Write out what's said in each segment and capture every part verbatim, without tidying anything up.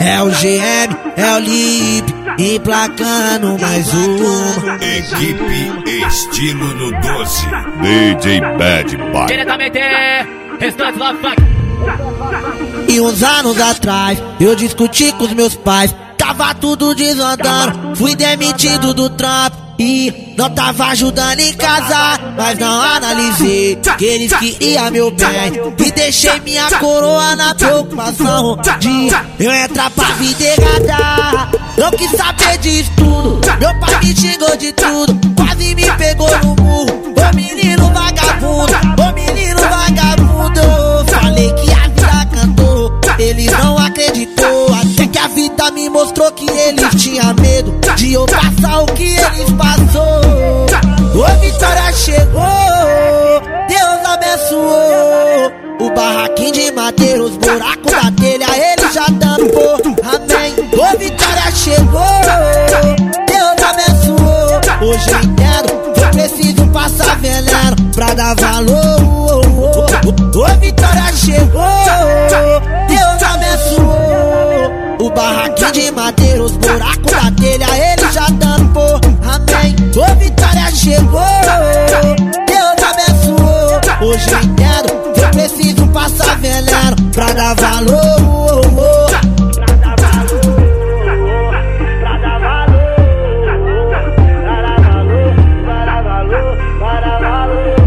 É o G M, é o Lip, emplacando mais uma. Equipe Estilo no doze. D J Bad Boy. Diretamente, restante Love Funk. E uns anos atrás, eu discuti com os meus pais. Tava tudo desandando, fui demitido do trampo. E não tava ajudando em casa, mas não analisei que eles queriam meu bem. E deixei minha coroa na preocupação de eu entrar pra vida errada. Não quis saber disso tudo, meu pai me xingou de tudo, quase me pegou no murro. Ô menino vagabundo, ô menino vagabundo. Falei que a vida cantou, eles não acreditou. Até que a vida me mostrou que eles tinham medo de eu passar o que eles passou. Ô Vitória chegou, Deus abençoou. O barraquinho de madeira, os buracos da telha, ele já tampou. Amém. Ô Vitória chegou, Deus abençoou. Hoje eu entendo, eu preciso passar veneno pra dar valor. Ô Vitória chegou, Deus abençoou. O barraquinho de madeira, os buracos da telha, ele já tampou. Amém. Ô Vitória chegou, Deus abençoou. Hoje eu entendo, eu preciso passar veneno pra dar valor. Pra dar valor, pra dar valor, pra dar valor, pra dar valor, pra dar valor.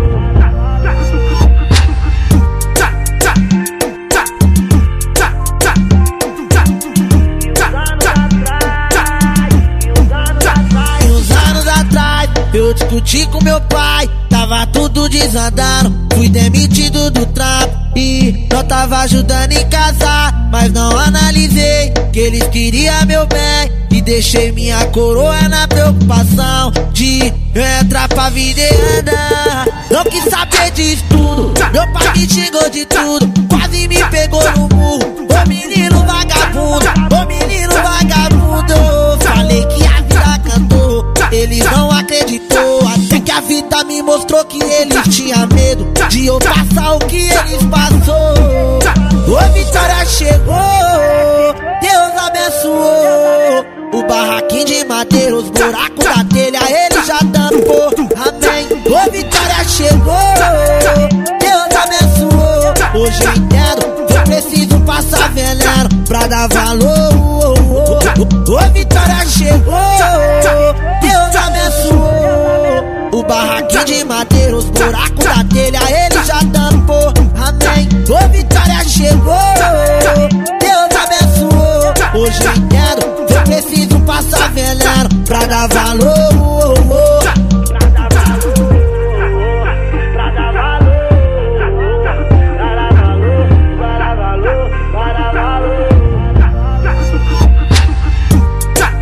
Eu discuti com meu pai, tava tudo desandando. Fui demitido do trampo e não tava ajudando em casa, mas não analisei que eles queriam meu bem. E deixei minha coroa na preocupação de eu entrar pra vida e andar. Não quis saber disso tudo, meu pai me xingou de tudo, quase me pegou no murro. Ô menino vagabundo, ô menino vagabundo. Falei que a vida cantou, eles não acreditou. Até que a vida me mostrou que eles tinham medo de eu passar o que eles passou. Ô Vitória chegou, Deus abençoou. O barraquinho de madeira, os buracos da telha, ele já tampou. Amém. Ô Vitória chegou, Deus abençoou. Hoje eu entendo, eu preciso passar veneno pra dar valor. Ô Vitória chegou, Deus abençoou. O barraquinho de madeira, os buracos da telha, ele já tampou. Amém. Ô Vitória chegou, Deus abençoou. Hoje eu entendo, eu preciso passar veneno pra dar valor. Pra dar valor, pra dar valor, pra dar valor, pra dar valor, pra dar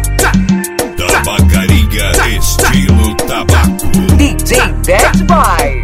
valor. Tabacaria estilo tabaco. D J Bad Boy.